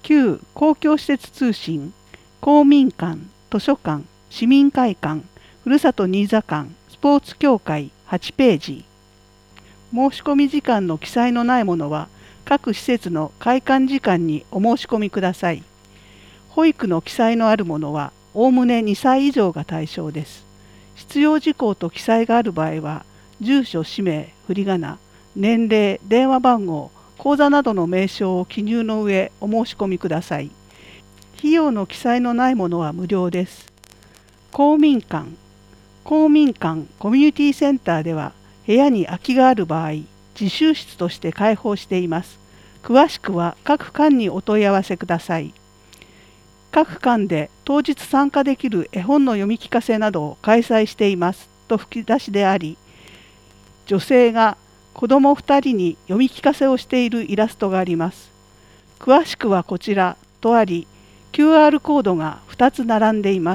旧公共施設通信、公民館、図書館、市民会館、ふるさと新座館、スポーツ協会8ページ。申し込み時間の記載のないものは、各施設の開館時間にお申し込みください。保育の記載のあるものは、おおむね2歳以上が対象です。必要事項と記載がある場合は、住所、氏名、振り仮名、年齢、電話番号、口座などの名称を記入の上お申し込みください。費用の記載のないものは無料です。公民館コミュニティセンターでは部屋に空きがある場合、自習室として開放しています。詳しくは各館にお問い合わせください。各館で当日参加できる絵本の読み聞かせなどを開催していますと吹き出しであり、女性が子ども2人に読み聞かせをしているイラストがあります。詳しくはこちらとあり、QR コードが2つ並んでいます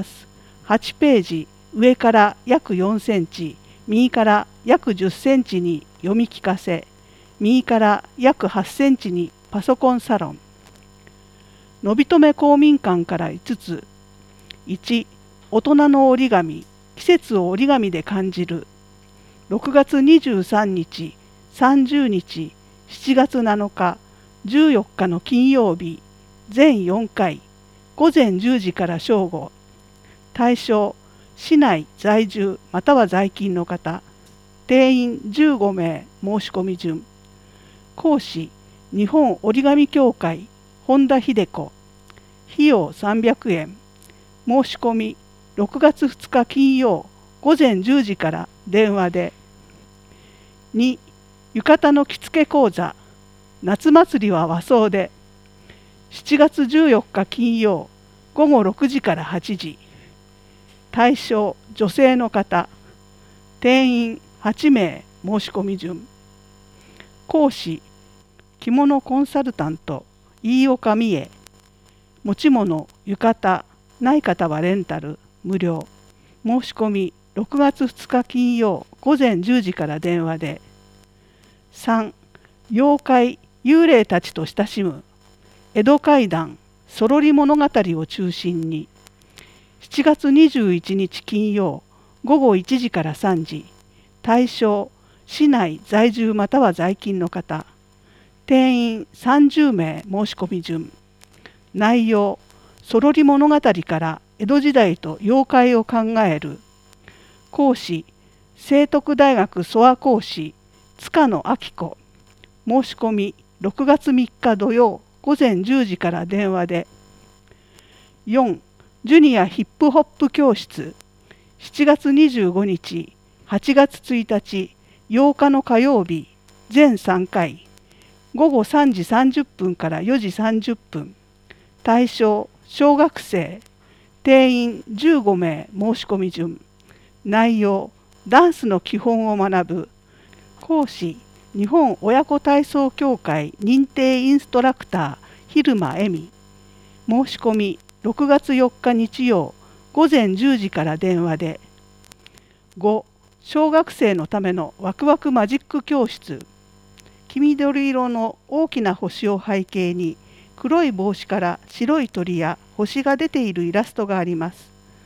。8ページ、上から約4センチ、右から約10センチに読み聞かせ、右から約8センチにパソコンサロン。のびとめ公民館から5つ。1、大人の折り紙、季節を折り紙で感じる。6月23日、30日、7月7日、14日の金曜日、全4回、午前10時から正午。対象、市内在住または在勤の方。定員15名申し込み順。講師、日本折り紙協会、本田秀子。費用300円。申し込み、6月2日金曜、午前10時から電話で。2、浴衣の着付け講座、夏祭りは和装で。7月14日金曜、午後6時から8時。対象、女性の方。定員8名申し込み順。講師、着物コンサルタント、飯岡美恵。持ち物、浴衣、ない方はレンタル、無料。申し込み、6月2日金曜、午前10時から電話で。3、妖怪、幽霊たちと親しむ。江戸怪談、そろり物語を中心に。7月21日金曜、午後1時から3時。対象、市内在住または在勤の方。定員30名申し込み順。内容、そろり物語から江戸時代と妖怪を考える。講師、聖徳大学蘇和講師、塚野明子。申し込み、6月3日土曜、午前10時から電話で。4、ジュニアヒップホップ教室。7月25日、8月1日、8日の火曜日、全3回。午後3時30分から4時30分。対象、小学生。定員15名申し込み順。内容、ダンスの基本を学ぶ。講師、日本親子体操協会認定インストラクター、蛭間恵美。申し込み、6月4日日曜、午前10時から電話で。5、小学生のためのワクワクマジック教室。黄緑色の大きな星を背景に、黒い帽子から白い鳥や星が出ているイラストがあります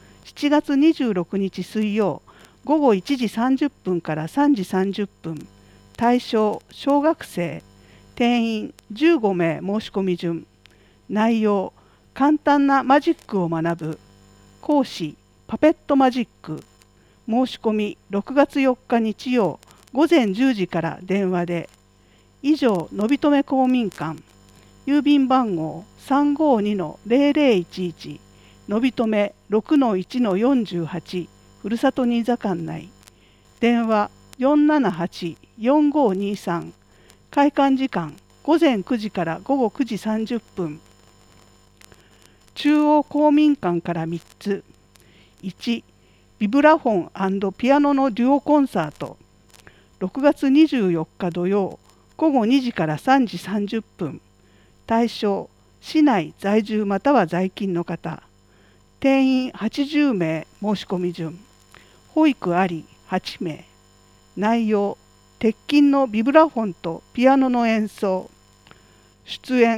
。7月26日水曜、午後1時30分から3時30分。対象、小学生。定員15名申し込み順。内容、簡単なマジックを学ぶ。講師、パペットマジック。申し込み、6月4日日曜、午前10時から電話で。以上、のびとめ公民館。郵便番号 352-0011 のびとめ 6-1-48 ふるさと新座館内。電話 478-4523 開館時間午前9時から午後9時30分。中央公民館から3つ。1、ビブラフォン&ピアノのデュオコンサート。6月24日土曜午後2時から3時30分。対象、市内在住または在勤の方。定員80名申し込み順。保育あり8名。内容、鉄琴のビブラフォンとピアノの演奏。出演、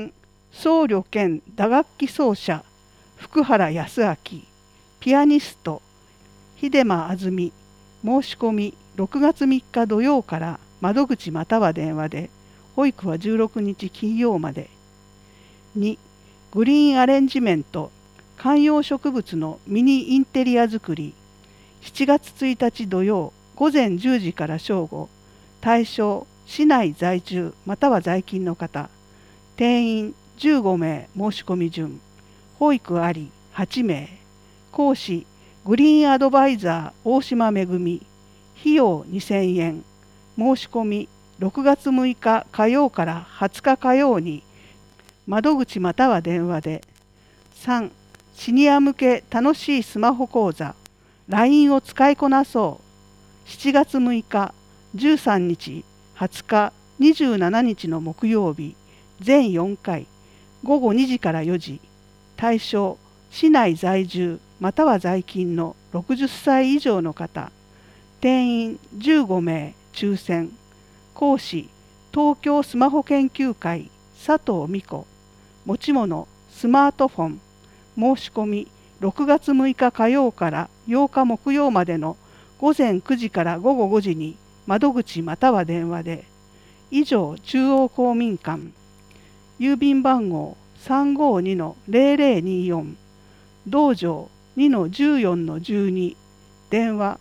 僧侶兼打楽器奏者福原康明、ピアニスト秀間あずみ、申し込み6月3日土曜から窓口または電話で、保育は16日金曜まで。2、グリーンアレンジメント、観葉植物のミニインテリア作り、7月1日土曜午前10時から正午、対象市内在住または在勤の方、定員15名申し込み順、保育あり8名、講師グリーンアドバイザー大島めぐみ、費用2000円、申し込み6月6日火曜から20日火曜に窓口または電話で。3、シニア向け楽しいスマホ講座 LINE を使いこなそう。7月6日、13日、20日、27日の木曜日、全4回、午後2時から4時、対象、市内在住または在勤の60歳以上の方、定員15名抽選、講師、東京スマホ研究会佐藤美子、持ち物、スマートフォン、申し込み6月6日火曜から8日木曜までの午前9時から午後5時に窓口または電話で。以上、中央公民館。郵便番号352-0024、道場2-14-12、電話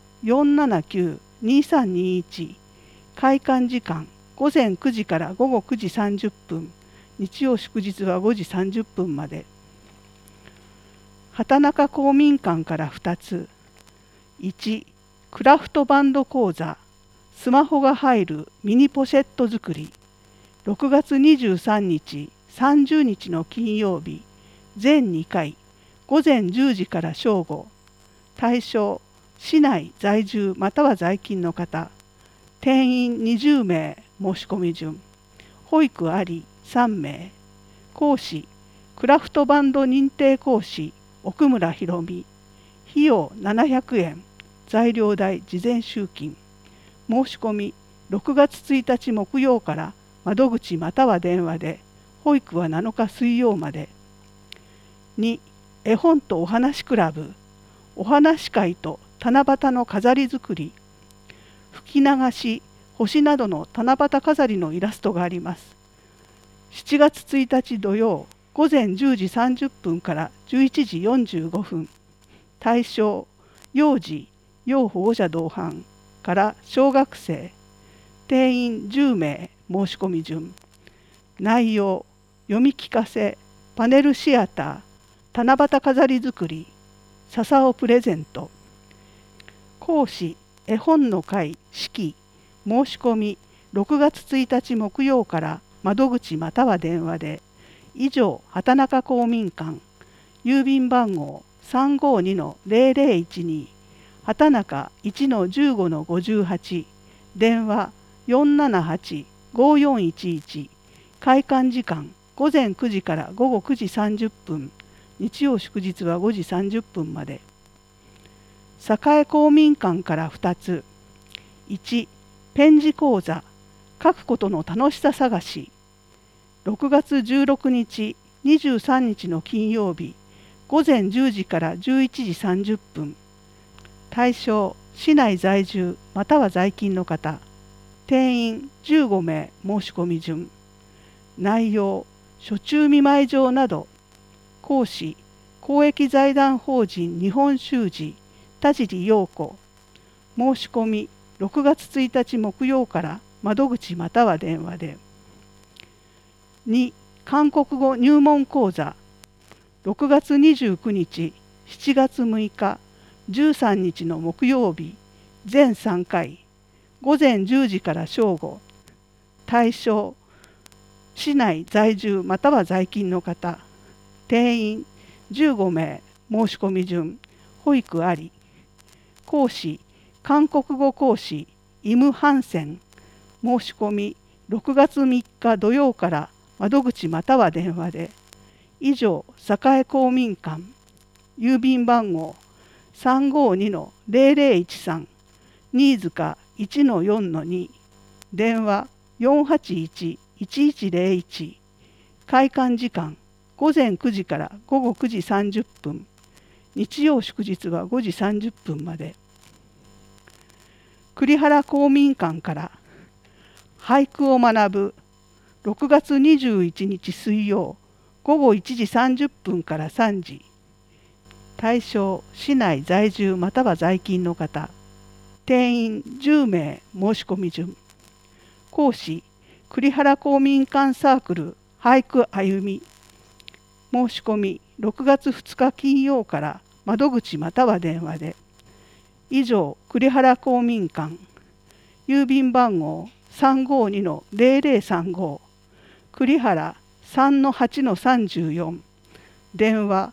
479-2321、開館時間午前9時から午後9時30分、日曜祝日は5時30分まで。畑中公民館から2つ。1、クラフトバンド講座、スマホが入るミニポシェット作り。6月23日、30日の金曜日、全2回、午前10時から正午。対象、市内在住または在勤の方。定員20名申し込み順。保育あり3名。講師、クラフトバンド認定講師、奥村ひろみ。費用700円。材料代事前集金。申し込み6月1日木曜から窓口または電話で。保育は7日水曜まで。2、絵本とお話クラブ。お話会と七夕の飾り作り。吹き流し、星などの七夕飾りのイラストがあります。7月1日土曜午前10時30分から11時45分。対象、幼児、要保護者同伴から小学生。定員10名申し込み順。内容、読み聞かせ、パネルシアター、七夕飾り作り、笹をプレゼント。講師、絵本の会式。申し込み6月1日木曜から窓口または電話で。以上、畑中公民館。郵便番号352-0012、畑中 1-15-58、電話478-5411。開館時間午前9時から午後9時30分、日曜祝日は5時30分まで。栄公民館から2つ。1、ペン字講座、書くことの楽しさ探し。6月16日、23日の金曜日、午前10時から11時30分。対象、市内在住または在勤の方。定員15名申し込み順。内容、暑中見舞い状など。講師、公益財団法人日本習字田尻陽子。申し込み6月1日木曜から窓口または電話で。2、韓国語入門講座。6月29日、7月6日、13日の木曜日、全3回、午前10時から正午。対象、市内在住または在勤の方。定員15名申し込み順。保育あり。講師、韓国語講師イム・ハンセン。申し込み6月3日土曜から窓口または電話で。以上、栄公民館。郵便番号352-0013、新塚 1-4-2、電話481-1101。開館時間午前9時から午後9時30分、日曜祝日は5時30分まで。栗原公民館から俳句を学ぶ6月21日水曜午後1時30分から3時。対象市内在住または在勤の方。定員10名申し込み順。講師栗原公民館サークル俳句歩み。申し込み6月2日金曜から窓口または電話で。以上、栗原公民館。郵便番号352-0035。栗原3-8-34。電話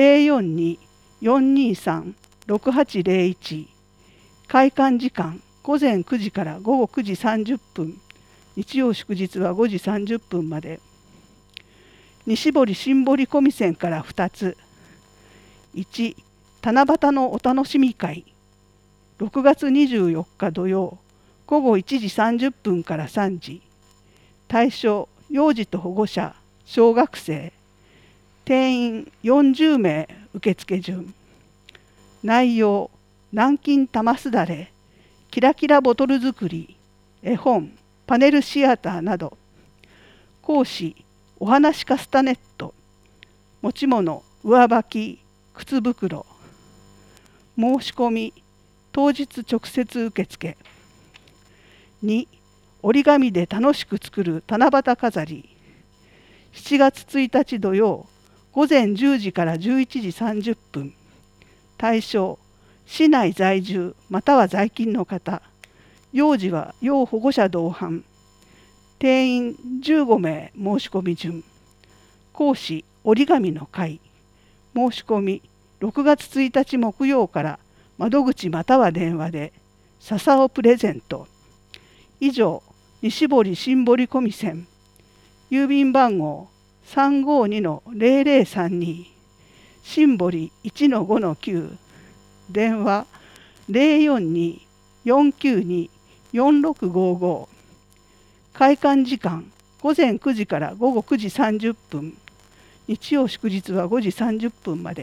042-423-6801。開館時間午前9時から午後9時30分。日曜祝日は5時30分まで。西堀新堀小見線から2つ。1、七夕のお楽しみ会。6月24日土曜午後1時30分から3時。対象幼児と保護者、小学生。定員40名受付順。内容南京玉すだれ、キラキラボトル作り、絵本、パネルシアターなど。講師お話カスタネット。持ち物上履き、靴袋。申し込み当日直接受付。2、折り紙で楽しく作る七夕飾り。7月1日土曜午前10時から11時30分。対象市内在住または在勤の方。幼児は要保護者同伴。定員15名申し込み順。講師折り紙の会。申し込み6月1日木曜から窓口または電話で。笹をプレゼント。以上、西堀新堀小見線。郵便番号352-0032。新堀 1-5-9。電話042-492-4655。開館時間午前9時から午後9時30分。日曜祝日は5時30分まで。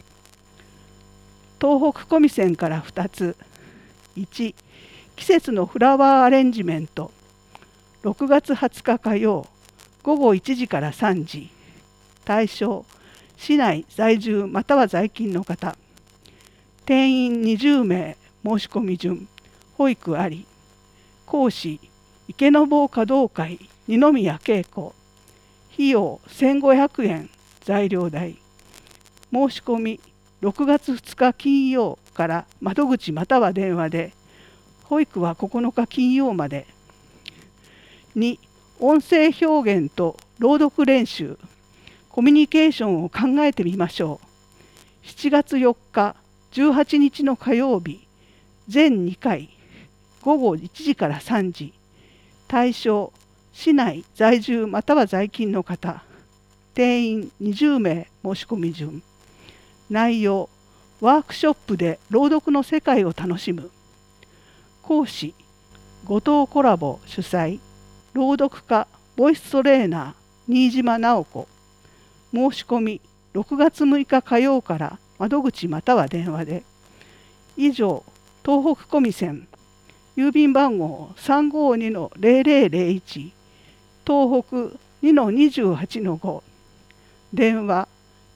東北小見線から2つ。1、季節のフラワーアレンジメント。6月20日火曜午後1時から3時。対象市内在住または在勤の方。定員20名申し込み順。保育あり。講師池坊華道会二宮恵子。費用1500円。材料代。申し込み6月2日金曜から窓口または電話で。保育は9日金曜まで。2、音声表現と朗読練習。コミュニケーションを考えてみましょう。7月4日18日の火曜日全2回午後1時から3時。対象市内在住または在勤の方。定員20名申し込み順。内容ワークショップで朗読の世界を楽しむ。講師後藤コラボ主催。朗読家ボイストレーナー新島直子。申し込み6月6日火曜から窓口または電話で。以上、東北小見線。郵便番号352-0001。東北 2-28-5。電話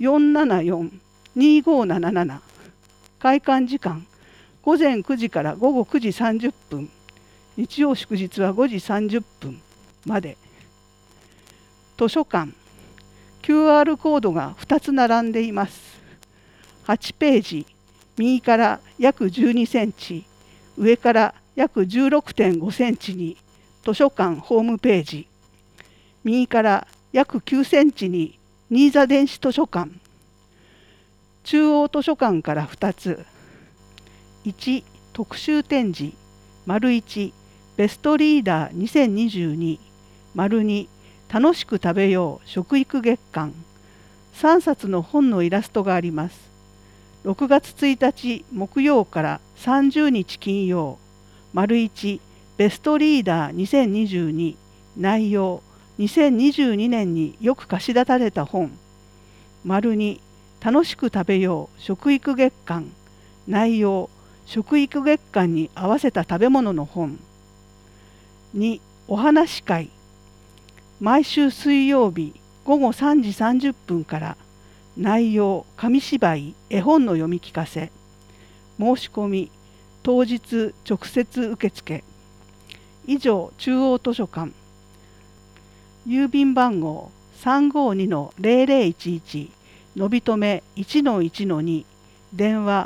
474-2577。開館時間午前9時から午後9時30分。日曜祝日は5時30分まで。図書館。QR コードが2つ並んでいます。8ページ、右から約12センチ、上から約 16.5 センチに図書館ホームページ。右から約9センチに新座電子図書館。中央図書館から2つ。1、特集展示。1、ベストリーダー2022。2、楽しく食べよう食育月間。3冊の本のイラストがあります。6月1日木曜から30日金曜。1、ベストリーダー2022。内容2022年によく貸し出された本。 2楽しく食べよう食育月間内容食育月間に合わせた食べ物の本。2お話し会毎週水曜日午後3時30分から内容紙芝居絵本の読み聞かせ申し込み当日直接受付。以上中央図書館郵便番号 352-0011 のびとめ 1-1-2 電話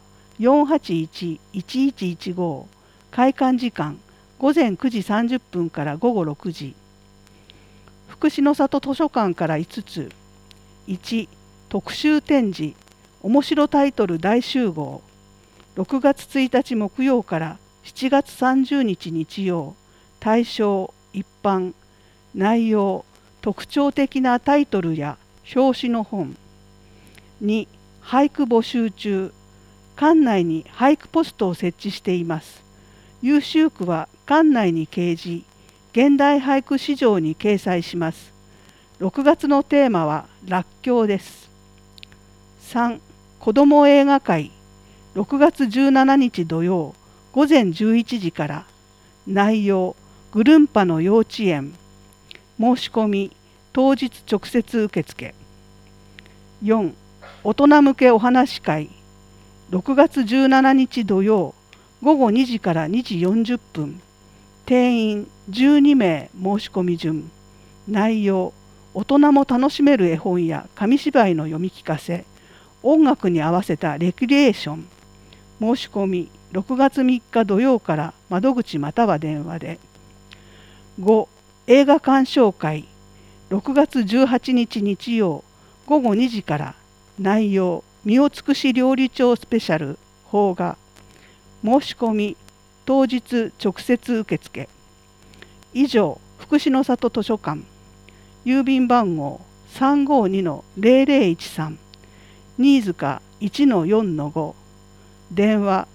481-1115 開館時間午前9時30分から午後6時。福祉の里図書館から5つ。1特集展示面白タイトル大集合6月1日木曜から7月30日日曜。対象一般内容特徴的なタイトルや表紙の本。2俳句募集中館内に俳句ポストを設置しています。優秀句は館内に掲示現代俳句市場に掲載します。6月のテーマはらっきょうです。3子ども映画会6月17日土曜午前11時から内容ぐるんぱの幼稚園申し込み当日直接受付。4大人向けお話会6月17日土曜午後2時から2時40分定員12名申し込み順。内容大人も楽しめる絵本や紙芝居の読み聞かせ音楽に合わせたレクリエーション。申し込み6月3日土曜から窓口または電話で。5映画鑑賞会6月18日日曜午後2時から内容身を尽くし料理長スペシャル邦画申し込み当日直接受付。以上福祉の里図書館郵便番号 352-0013 新塚 1-4-5 電話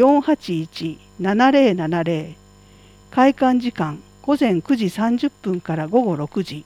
481-7070 開館時間午前9時30分から午後6時。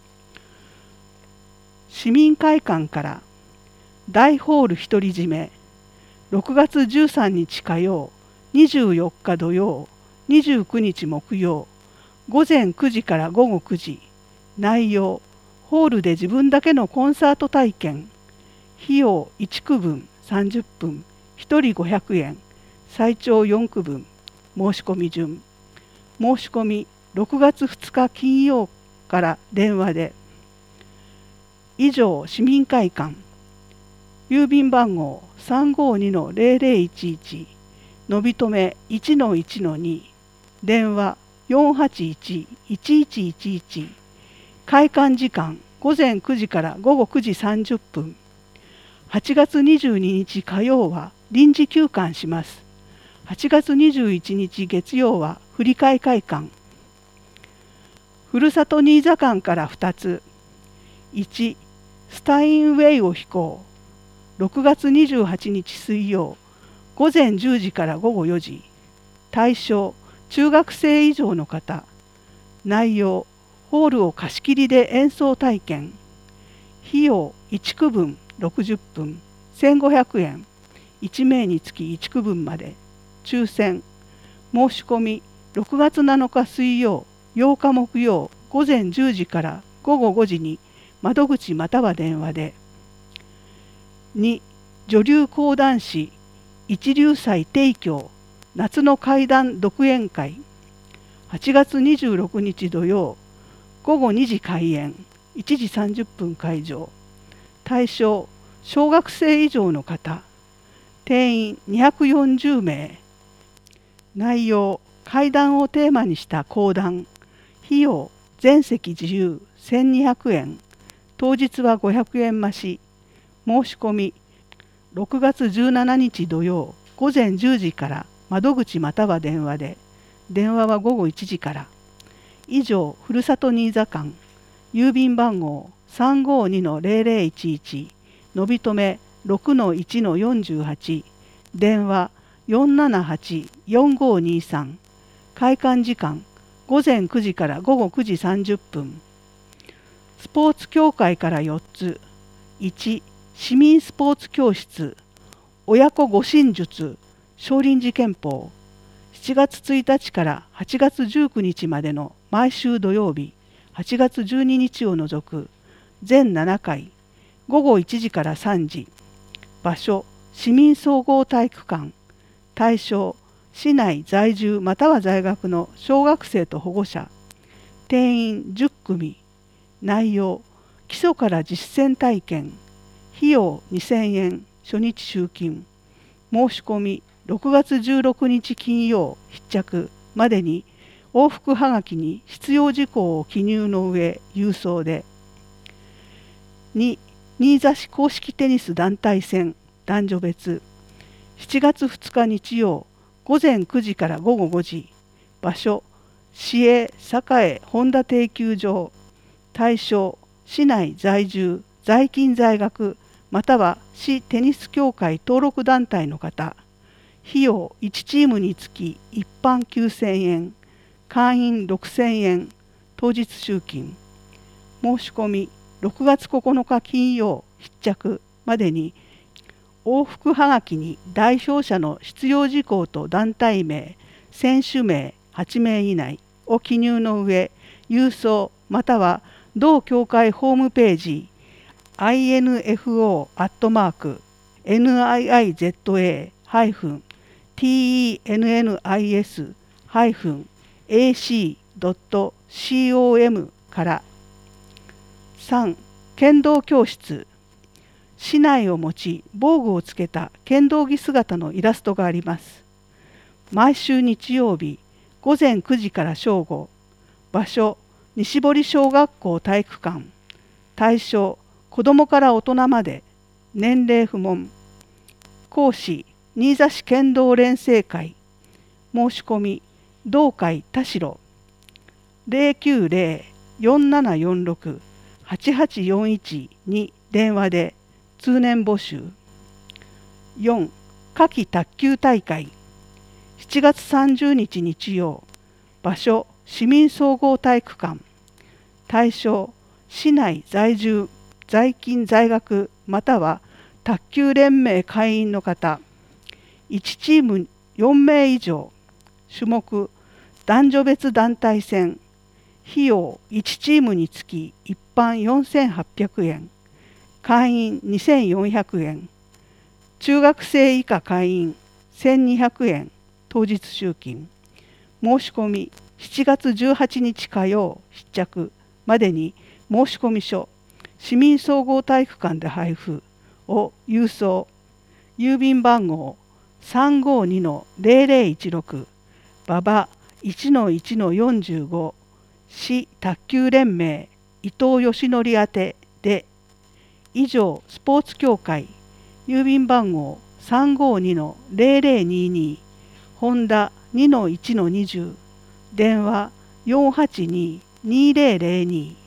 市民会館から大ホール独り占め6月13日火曜24日土曜29日木曜午前9時から午後9時。内容ホールで自分だけのコンサート体験。費用1区分30分1人500円最長4区分申し込み順。申し込み6月2日金曜から電話で。以上市民会館郵便番号 352-0011 のびとめ 1-1-2 電話 481-1111 開館時間午前9時から午後9時30分。8月22日火曜は臨時休館します。8月21日月曜は振り替え開館。ふるさと新座館から2つ。1スタインウェイを飛行6月28日水曜午前10時から午後4時。対象中学生以上の方。内容ホールを貸し切りで演奏体験。費用1区分60分1500円1名につき1区分まで抽選。申し込み6月7日水曜8日木曜午前10時から午後5時に窓口または電話で。2女流講談師一流祭提供夏の怪談独演会8月26日土曜午後2時開演1時30分会場。対象小学生以上の方。定員240名。内容怪談をテーマにした講談。費用全席自由1200円当日は500円増し。申し込み6月17日土曜午前10時から窓口または電話で。電話は午後1時から。以上ふるさと新座館郵便番号 352-0011 のびとめ 6-1-48 電話 478-4523 開館時間午前9時から午後9時30分。スポーツ協会から4つ。1 市民スポーツ教室、親子護身術、少林寺拳法、7月1日から8月19日までの毎週土曜日、8月12日を除く全7回、午後1時から3時、場所、市民総合体育館、対象、市内在住または在学の小学生と保護者、定員10組、内容、基礎から実践体験、費用2000円、初日集金、申し込み6月16日金曜必着までに往復はがきに必要事項を記入の上郵送で。2、新座市公式テニス団体戦男女別、7月2日日曜午前9時から午後5時、場所、市営栄本田定休場、対象、市内在住在勤在学または市テニス協会登録団体の方、費用1チームにつき一般9000円、会員6000円、当日集金、申し込み6月9日金曜必着までに往復はがきに代表者の必要事項と団体名、選手名8名以内を記入の上郵送または同協会ホームページinfo@tennis-ac.com から。3、剣道教室、市内を持ち防具をつけた剣道着姿のイラストがあります。毎週日曜日午前9時から正午、場所、西堀小学校体育館、対象、子どもから大人まで、年齢不問、講師、新座市剣道連成会、申し込み、同会田代、090-4746-8841に電話で通年募集。4、夏季卓球大会、7月30日日曜、場所、市民総合体育館、対象、市内在住在勤在学または卓球連盟会員の方、1チーム4名以上、種目、男女別団体戦、費用1チームにつき一般4800円、会員2400円、中学生以下会員1200円、当日集金、申し込み7月18日火曜必着までに申込書、市民総合体育館で配布を郵送、郵便番号 352-0016 馬場 1-1-45 市卓球連盟伊藤義則宛てで。以上、スポーツ協会郵便番号 352-0022 ホンダ 2-1-20 電話 482-2002